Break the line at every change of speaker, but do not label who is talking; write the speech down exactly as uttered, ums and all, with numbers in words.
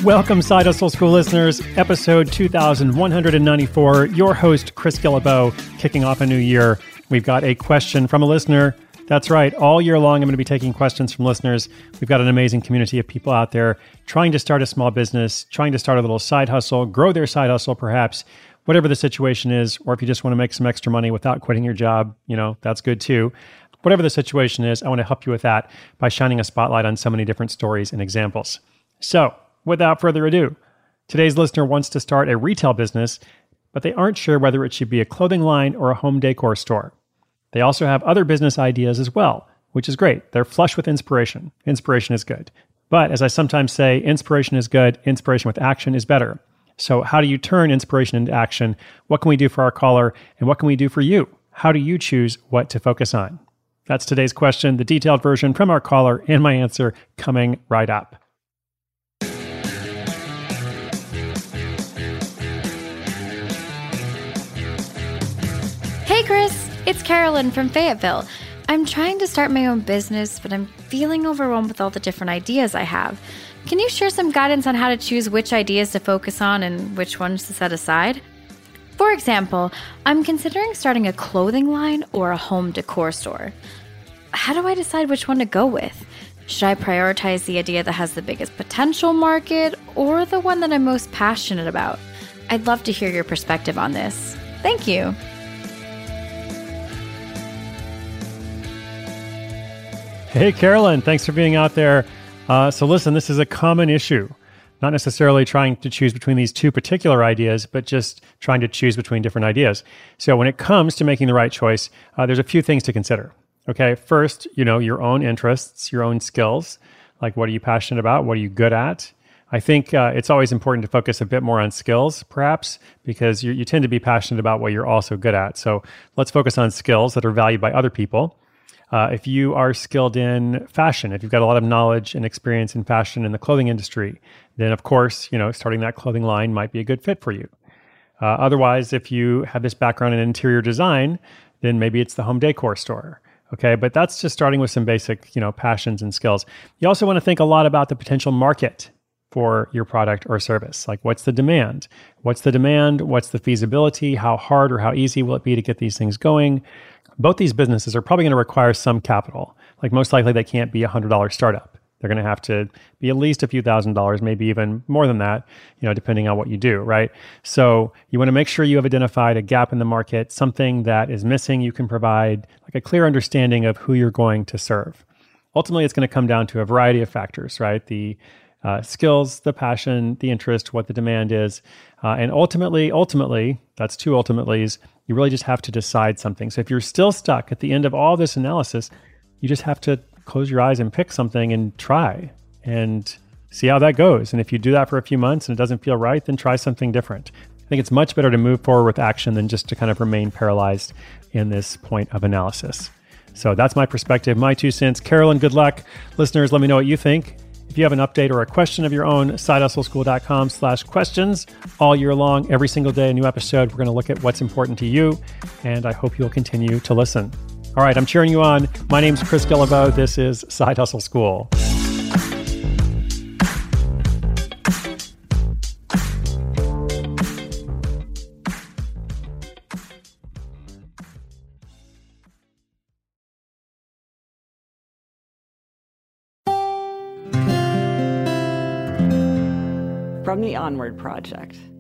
Welcome, Side Hustle School listeners, episode two thousand one hundred ninety-four. Your host, Chris Guillebeau, kicking off a new year. We've got a question from a listener. That's right. All year long, I'm going to be taking questions from listeners. We've got an amazing community of people out there trying to start a small business, trying to start a little side hustle, grow their side hustle perhaps, whatever the situation is, or if you just want to make some extra money without quitting your job, you know, that's good too. Whatever the situation is, I want to help you with that by shining a spotlight on so many different stories and examples. So, without further ado, today's listener wants to start a retail business, but they aren't sure whether it should be a clothing line or a home decor store. They also have other business ideas as well, which is great. They're flush with inspiration. Inspiration is good. But as I sometimes say, inspiration is good. Inspiration with action is better. So how do you turn inspiration into action? What can we do for our caller? And what can we do for you? How do you choose what to focus on? That's today's question, the detailed version from our caller, and my answer coming right up.
Hey Chris, it's Carolyn from Fayetteville. I'm trying to start my own business, but I'm feeling overwhelmed with all the different ideas I have. Can you share some guidance on how to choose which ideas to focus on and which ones to set aside? For example, I'm considering starting a clothing line or a home decor store. How do I decide which one to go with? Should I prioritize the idea that has the biggest potential market or the one that I'm most passionate about? I'd love to hear your perspective on this. Thank you.
Hey, Carolyn, thanks for being out there. Uh, so listen, this is a common issue. Not necessarily trying to choose between these two particular ideas, but just trying to choose between different ideas. So when it comes to making the right choice, uh, there's a few things to consider. Okay, first, you know, your own interests, your own skills. Like, what are you passionate about? What are you good at? I think uh, it's always important to focus a bit more on skills, perhaps, because you, you tend to be passionate about what you're also good at. So let's focus on skills that are valued by other people. Uh, if you are skilled in fashion, if you've got a lot of knowledge and experience in fashion in the clothing industry, then of course, you know, starting that clothing line might be a good fit for you. Uh, otherwise, if you have this background in interior design, then maybe it's the home decor store. Okay, but that's just starting with some basic, you know, passions and skills. You also want to think a lot about the potential market for your product or service. Like, what's the demand? What's the demand? What's the feasibility? How hard or how easy will it be to get these things going? Both these businesses are probably going to require some capital. Like, most likely they can't be a one hundred dollars startup. They're going to have to be at least a few thousand dollars, maybe even more than that, you know, depending on what you do, right? So you want to make sure you have identified a gap in the market, something that is missing you can provide, like a clear understanding of who you're going to serve. Ultimately, it's going to come down to a variety of factors, right? The uh, skills, the passion, the interest, what the demand is. Uh, and ultimately, ultimately, that's two ultimately's, you really just have to decide something. So if you're still stuck at the end of all this analysis, you just have to close your eyes and pick something and try and see how that goes. And if you do that for a few months and it doesn't feel right, then try something different. I think it's much better to move forward with action than just to kind of remain paralyzed in this point of analysis. So that's my perspective, my two cents. Carolyn, good luck. Listeners, let me know what you think. If you have an update or a question of your own, sidehustleschool.com slash questions. All year long, every single day, a new episode. We're going to look at what's important to you, and I hope you'll continue to listen. All right, I'm cheering you on. My name's Chris Guillebeau. This is Side Hustle School.
From the Onward Project.